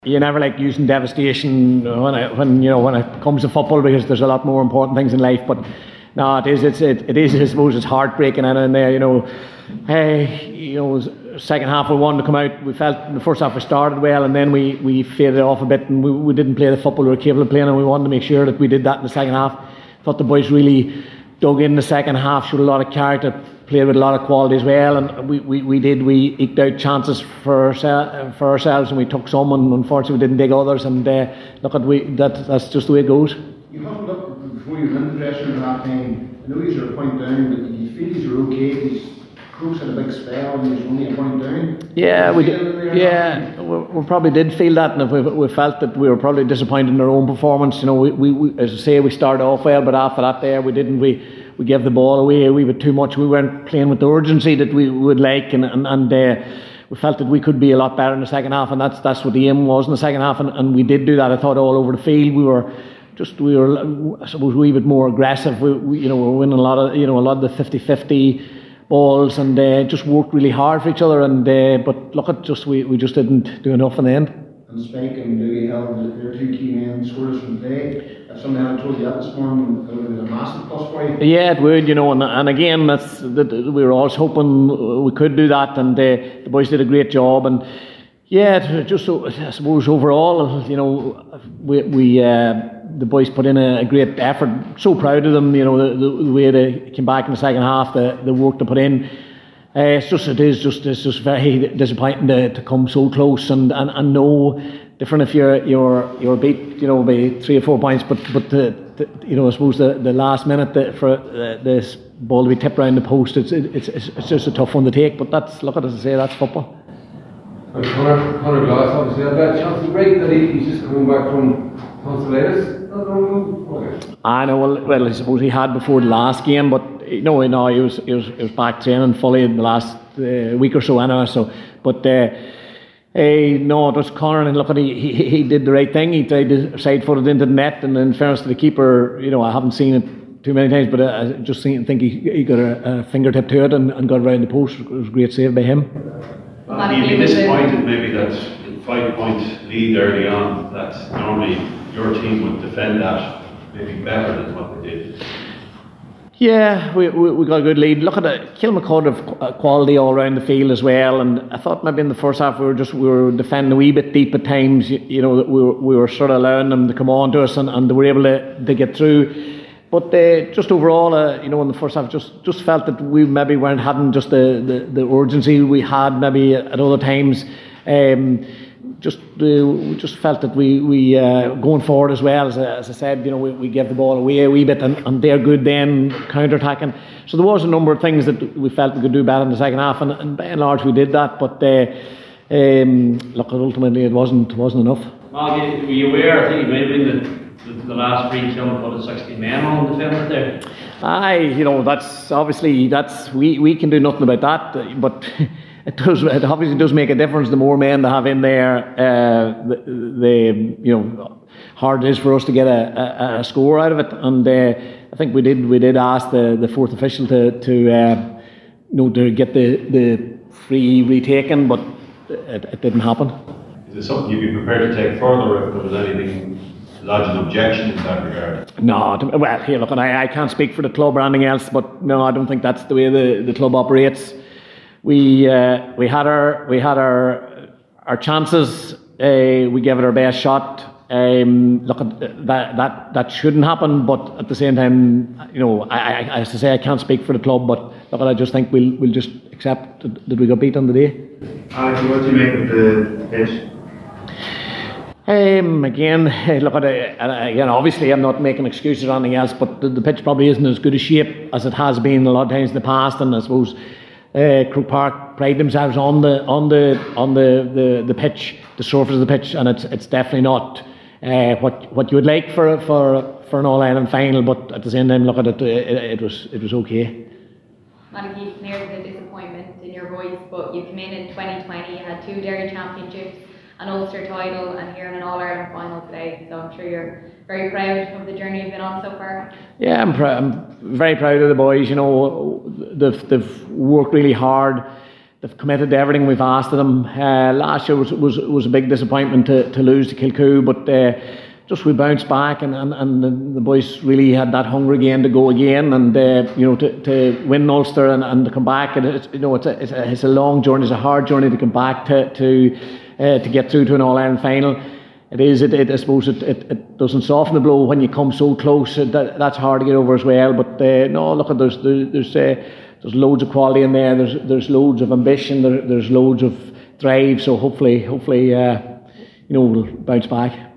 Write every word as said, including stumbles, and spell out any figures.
You never like using devastation when it, when you know when it comes to football, because there's a lot more important things in life. But no, it is it's it, it is I suppose it's heartbreaking. And in there, you know, hey, you know, second half we wanted to come out. We felt in the first half we started well, and then we we faded off a bit, and we, we didn't play the football we were capable of playing, and we wanted to make sure that we did that in the second half. Thought the boys really dug in the second half, showed a lot of character, played with a lot of quality as well, and we, we, we did, we eked out chances for, ourse- for ourselves, and we took some, and unfortunately we didn't dig others, and uh, look at we that that's just the way it goes. You have looked before you went in the dressing room that time. I know you're a point down, but do you feel you're okay? He's Cruz had a big spell and he's only a point down. Yeah, we did. Yeah, we, we probably did feel that, and if we, we felt that we were probably disappointed in our own performance. You know, we, we, we as I say, we started off well, but after that, there we didn't. We we gave the ball away a wee bit too much. We weren't playing with the urgency that we would like, and and, and uh, we felt that we could be a lot better in the second half, and that's that's what the aim was in the second half, and, and we did do that. I thought all over the field we were. Just we were, I suppose, a wee bit more aggressive. We, we you know, we were winning a lot of, you know, a lot of the fifty-fifty balls, and uh, just worked really hard for each other. And uh, but look at just we, we just didn't do enough in the end. And Spike and Dougie held their two key men scorers from play. If somebody had told you that this morning, it would have been a massive plus for you. Yeah, it would, you know, and and again, that's that we were always hoping we could do that, and uh, the boys did a great job. And yeah, just so, I suppose overall, you know, we we. Uh, The boys put in a, a great effort. So proud of them, you know, the, the, the way they came back in the second half, the, the work they put in. Uh, it's just, it is just, it's just very disappointing to, to come so close and, and, and know different if you're you're you're beat, you know, by three or four points. But but the, the you know, I suppose the, the last minute the, for uh, this ball to be tipped around the post, it's it's it's it's just a tough one to take. But that's, look at it, as I say, that's football. Conor, Conor Glass obviously had that chance to break that he, he's just coming back from tonsillitis. I know. Well, well, I suppose he had before the last game, but no, no, he was he was he was back training fully in the last uh, week or so anyway. So, but uh, uh, no, it was Conor, and look at he, he he did the right thing. He tried to side foot it into the net, and in fairness to the keeper, you know, I haven't seen it too many times, but I just seen, think he he got a, a fingertip to it and, and got around the post. It was a great save by him. Well, you'd be disappointed maybe that five point lead early on, that normally your team would defend that maybe better than what they did. Yeah, we, we we got a good lead. Look at it, Kilmacud have quality all around the field as well, and I thought maybe in the first half we were just we were defending a wee bit deep at times. You, you know, that we were we were sort of allowing them to come on to us, and, and they were able to, to get through. But uh, just overall, uh, you know, in the first half, just just felt that we maybe weren't having just the, the, the urgency we had maybe at other times. Um, just uh, we just felt that we we uh, going forward as well, as, as I said, you know, we, we gave the ball away a wee bit, and, and they're good then counter attacking. So there was a number of things that we felt we could do better in the second half, and, and by and large we did that. But uh, um, look, ultimately it wasn't wasn't enough. Mark, were you aware? I think you might have been the The, the last three killed about sixty men on the field there. Aye, you know, that's obviously that's we, we can do nothing about that, but it does it obviously does make a difference. The more men they have in there, uh, the, the you know hard it is for us to get a, a, a score out of it. And uh, I think we did we did ask the, the fourth official to to uh, you know to get the the free retaken, but it, it didn't happen. Is it something you'd be prepared to take further if there was anything? Lodge an objection in that regard? No, well, here, look, and I, I can't speak for the club or anything else, but no, I don't think that's the way the, the club operates. We uh, we had our we had our our chances. Uh, we gave it our best shot. Um, look, that that that shouldn't happen, but at the same time, you know, I, I as I say, I can't speak for the club, but look, I just think we'll we'll just accept that we got beat on the day. Alex, what do you make of the pitch? Um, again, look at it, again, obviously I'm not making excuses or anything else, but the, the pitch probably isn't as good a shape as it has been a lot of times in the past, and I suppose uh, Croke Park pride themselves on the on the on the, the, the pitch, the surface of the pitch, and it's it's definitely not uh, what what you would like for for for an All-Ireland final, but at the same time, look at it, it, it was it was okay. Malachy, you can hear the disappointment in your voice, but you came in in twenty twenty, you had two Derry Championships, an Ulster title, and here in an All-Ireland final today, so I'm sure you're very proud of the journey you've been on so far. Yeah, I'm, pr- I'm very proud of the boys. You know, they've, they've worked really hard. they've committed to everything we've asked of them. Uh, last year was, was was a big disappointment to, to lose to Kilcoo, but uh, just we bounced back, and, and, and the, the boys really had that hunger again to go again, and uh, you know, to, to win Ulster and, and to come back. And it's, you know, it's a, it's a it's a long journey, it's a hard journey to come back to to uh, to get through to an All Ireland final. It is. It, it I suppose it, it, it doesn't soften the blow when you come so close. That, that's hard to get over as well. But uh, no, look, there's there's there's, uh, there's loads of quality in there. There's there's loads of ambition. There, there's loads of drive. So hopefully hopefully uh, you know, we'll bounce back.